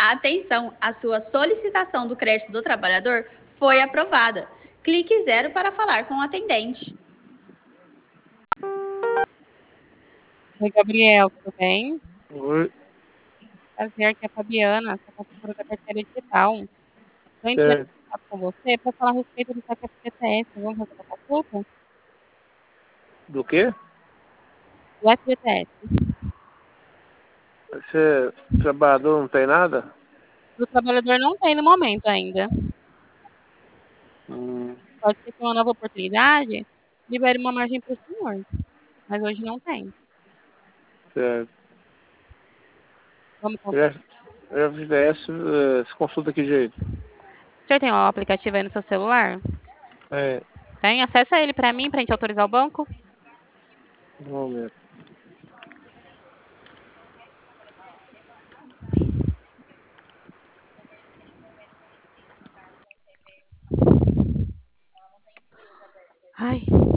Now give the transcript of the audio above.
Atenção, a sua solicitação do crédito do trabalhador foi aprovada. Clique 0 para falar com o atendente. Oi, Gabriel, tudo bem? Oi, Prazer, aqui é a Fabiana, sou consultora da carteira digital. Estou entrando certo. em contato com você para falar a respeito do SAC FGTS. Vamos fazer uma consulta? Do quê? Do FGTS. Você trabalhador não tem nada? Do trabalhador não tem no momento ainda. Hum, Pode ser que uma nova oportunidade libere uma margem para o senhor, mas hoje não tem. certo. Vamos consultar. FGTS, se consulta que jeito? O senhor tem um aplicativo aí no seu celular? É, Tem? Acessa ele para mim, para a gente autorizar o banco. um momento. Ai.